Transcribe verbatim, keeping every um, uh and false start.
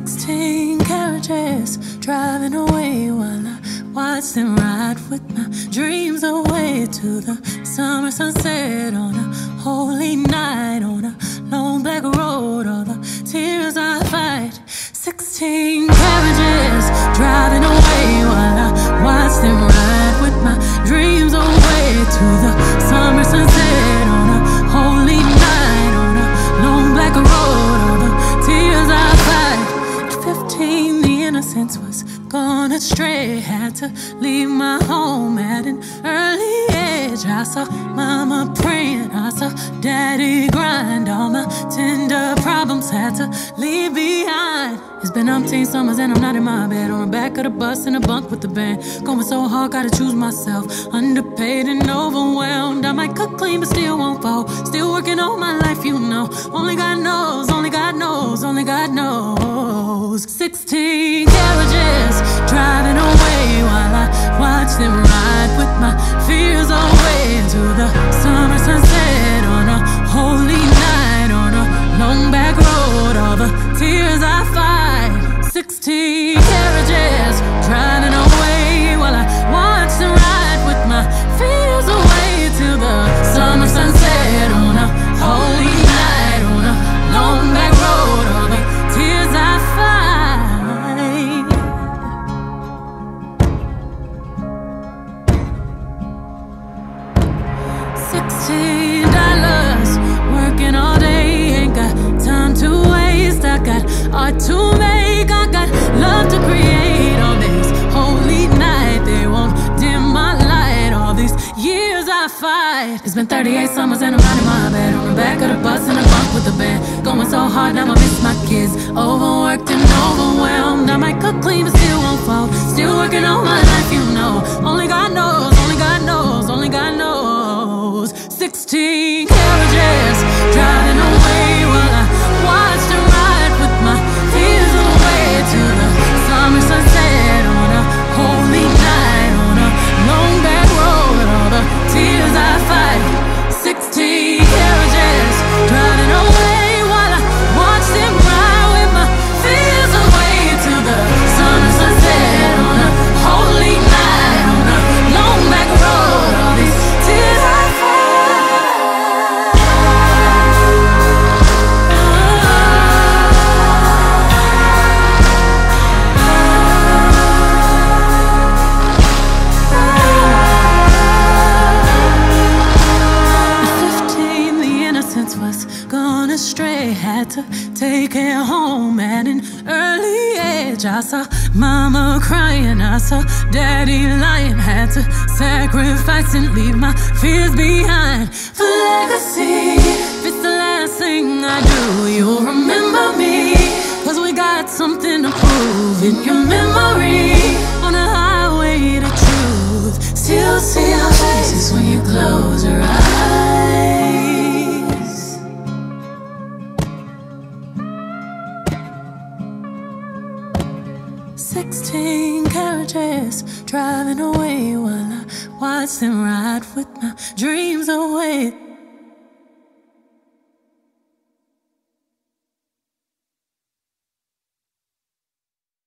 Sixteen carriages driving away while I watch them ride with my dreams away to the summer sunset on a holy night on a long black road. All the tears I fight. Sixteen carriages driving away while I watch them ride with my dreams away to the summer sunset on a holy night on a long black road. All the tears I fight. At fifteen, the innocence was gone astray. Had to leave my home at an early age. I saw mama praying, I saw daddy grind. All my tender problems had to leave behind. It's been umpteen summers and I'm not in my bed, on the back of the bus in a bunk with the band. Going so hard, gotta choose myself. Underpaid and overwhelmed. I might cook clean but still won't fall. Still working all my life, you know. Only God knows, only God knows, only God knows. Sixteen carriages driving away while I watch them ride with my fears away to the summer sunset on a holy night on a long back road. All the tears I fight. Sixteen carriages driving away while I watch them ride with my fears away to the summer sunset on a holy night on a long back road. All the tears I fight. Sixteen dollars working all day, ain't got time to waste. I got art to make, I got love to create. On this holy night, they won't dim my light. All these years I fight. It's been thirty-eight summers and I'm not in my bed, on the back of the bus in a bunk with the band. Going so hard, now I miss my kids. Overworked and overwhelmed. I might cook clean but still won't fall. Still working all my life, you know. Only God knows, only God knows, only God knows. Sixteen carriages driving away while I watch them ride with my fears away to the summer sunset on a holy night on a long back road. All the tears I fight. Sixteen carriages driving away while I watch them ride with my fears away to the summer sunset on a holy night on a long back road. All these tears I fight. Was gone astray, had to take it home at an early age. I saw mama crying, I saw daddy lying. Had to sacrifice and leave my fears behind for legacy. If it's the last thing I do, you'll remember me, cause we got something to prove in your memory. On a highway to truth, still see our faces when you close your eyes. Sixteen carriages driving away while I watch them ride with my dreams away.